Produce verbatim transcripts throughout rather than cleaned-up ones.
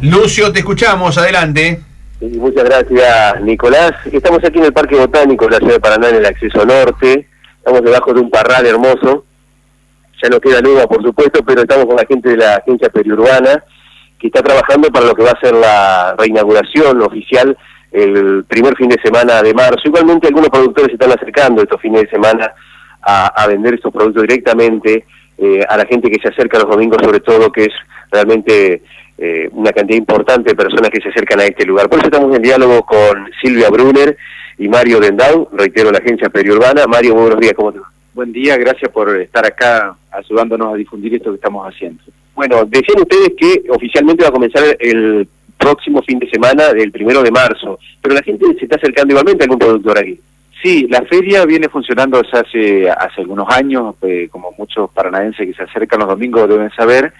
Lucio, te escuchamos, adelante. Sí, muchas gracias, Nicolás. Estamos aquí en el Parque Botánico de la ciudad de Paraná, en el acceso norte. Estamos debajo de un parral hermoso. Ya no queda luna, por supuesto, pero estamos con la gente de la agencia periurbana, que está trabajando para lo que va a ser la reinauguración oficial el primer fin de semana de marzo. Igualmente algunos productores se están acercando estos fines de semana a, a vender estos productos directamente eh, a la gente que se acerca los domingos, sobre todo, que es realmente eh, una cantidad importante de personas que se acercan a este lugar. Por eso estamos en diálogo con Silvia Brunner y Mario Dendau, reitero, la agencia periurbana. Mario, muy buenos días, ¿cómo te va? Buen día, gracias por estar acá ayudándonos a difundir esto que estamos haciendo. Bueno, decían ustedes que oficialmente va a comenzar el próximo fin de semana del primero de marzo, pero la gente se está acercando igualmente a algún productor aquí. Sí, la feria viene funcionando desde hace, hace algunos años, eh, como muchos paranaenses que se acercan los domingos deben saber,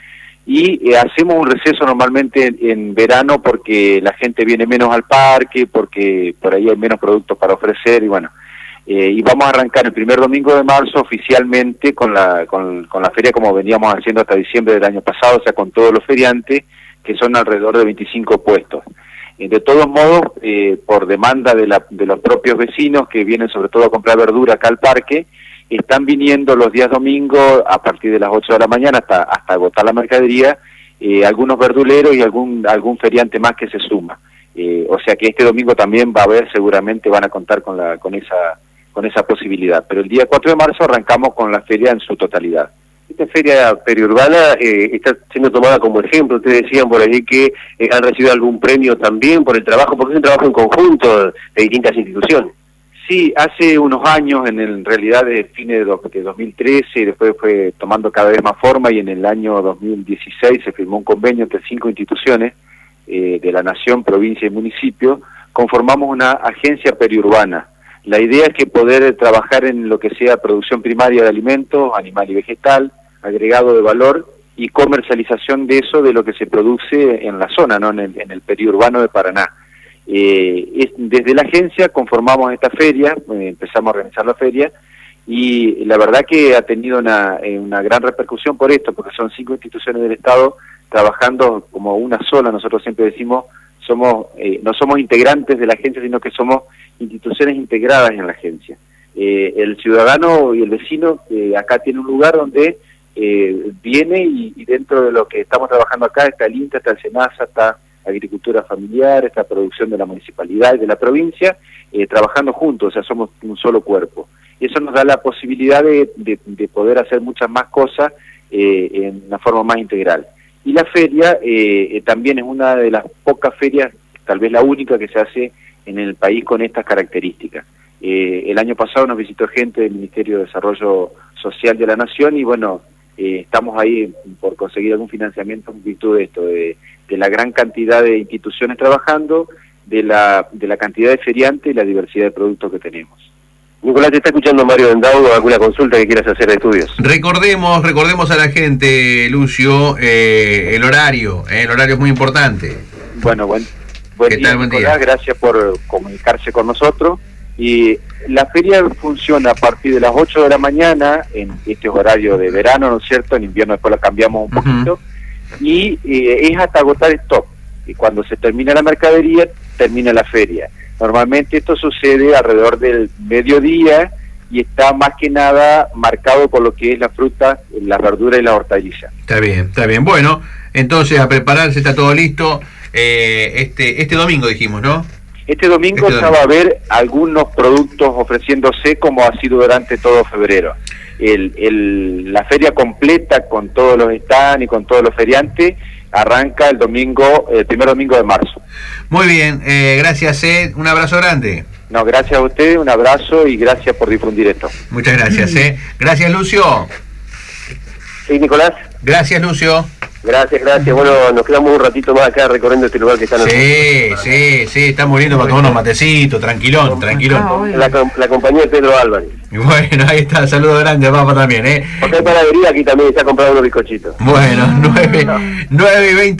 y eh, hacemos un receso normalmente en, en verano porque la gente viene menos al parque, porque por ahí hay menos productos para ofrecer, y bueno, eh, y vamos a arrancar el primer domingo de marzo oficialmente con la, con, con la feria como veníamos haciendo hasta diciembre del año pasado, o sea, con todos los feriantes, que son alrededor de veinticinco puestos. Eh, de todos modos, eh, por demanda de, la, de los propios vecinos que vienen sobre todo a comprar verdura acá al parque, están viniendo los días domingos a partir de las ocho de la mañana hasta, hasta agotar la mercadería, eh, algunos verduleros y algún, algún feriante más que se suma. Eh, o sea que este domingo también va a haber, seguramente van a contar con, la, con, esa, con esa posibilidad. Pero el día cuatro de marzo arrancamos con la feria en su totalidad. Esta feria periurbana eh, está siendo tomada como ejemplo. Ustedes decían por allí que eh, han recibido algún premio también por el trabajo, porque es un trabajo en conjunto de distintas instituciones. Sí, hace unos años, en, el, en realidad de fines de, do, de dos mil trece, y después fue tomando cada vez más forma, y en el año dos mil dieciséis se firmó un convenio entre cinco instituciones eh, de la nación, provincia y municipio. Conformamos una agencia periurbana. La idea es que poder trabajar en lo que sea producción primaria de alimentos, animal y vegetal, agregado de valor y comercialización de eso, de lo que se produce en la zona, ¿no? en, el, en el periurbano de Paraná. Eh, es, desde la agencia conformamos esta feria, eh, empezamos a organizar la feria, y la verdad que ha tenido una, eh, una gran repercusión por esto, porque son cinco instituciones del Estado trabajando como una sola. Nosotros siempre decimos, somos eh, no somos integrantes de la agencia, sino que somos instituciones integradas en la agencia. Eh, el ciudadano y el vecino eh, acá tiene un lugar donde eh, viene y, y dentro de lo que estamos trabajando acá está el INTA, está el SENASA, está agricultura familiar, esta producción de la municipalidad y de la provincia, eh, trabajando juntos, o sea, somos un solo cuerpo. Y eso nos da la posibilidad de, de, de poder hacer muchas más cosas eh, en una forma más integral. Y la feria eh, eh, también es una de las pocas ferias, tal vez la única que se hace en el país con estas características. Eh, el año pasado nos visitó gente del Ministerio de Desarrollo Social de la Nación y bueno, eh, estamos ahí por conseguir algún financiamiento en virtud de esto, de, de la gran cantidad de instituciones trabajando, de la, de la cantidad de feriantes y la diversidad de productos que tenemos. Nicolás, te está escuchando Mario Dendau, alguna consulta que quieras hacer de estudios. Recordemos, recordemos a la gente, Lucio, eh, el horario, eh, el horario es muy importante. Bueno, buen, buen ¿Qué día, tal, buen Nicolás, día? Gracias por comunicarse con nosotros. Y la feria funciona a partir de las ocho de la mañana, en este horario de verano, ¿no es cierto? En invierno después la cambiamos un poquito, uh-huh. y eh, es hasta agotar stock. Y cuando se termina la mercadería, termina la feria. Normalmente esto sucede alrededor del mediodía y está más que nada marcado por lo que es la fruta, la verdura y la hortaliza. Está bien, está bien. Bueno, entonces a prepararse, está todo listo. Eh, este, este domingo dijimos, ¿no? Este domingo este ya va a haber algunos productos ofreciéndose como ha sido durante todo febrero. El, el, la feria completa con todos los stands y con todos los feriantes arranca el domingo, el primer domingo de marzo. Muy bien, eh, gracias, eh. Un abrazo grande. No, gracias a ustedes, un abrazo y gracias por difundir esto. Muchas gracias, eh. Gracias, Lucio. Sí, Nicolás. Gracias, Lucio. Gracias, gracias. Bueno, nos quedamos un ratito más acá recorriendo este lugar que está... Sí, sí, sí, estamos viendo para tomar unos matecitos, tranquilón, tranquilón. La, la compañía de Pedro Álvarez. Bueno, ahí está, saludo grande a Papa también, ¿eh? Porque hay panadería aquí también, se ha comprado unos bizcochitos. Bueno, nueve, nueve y veinte.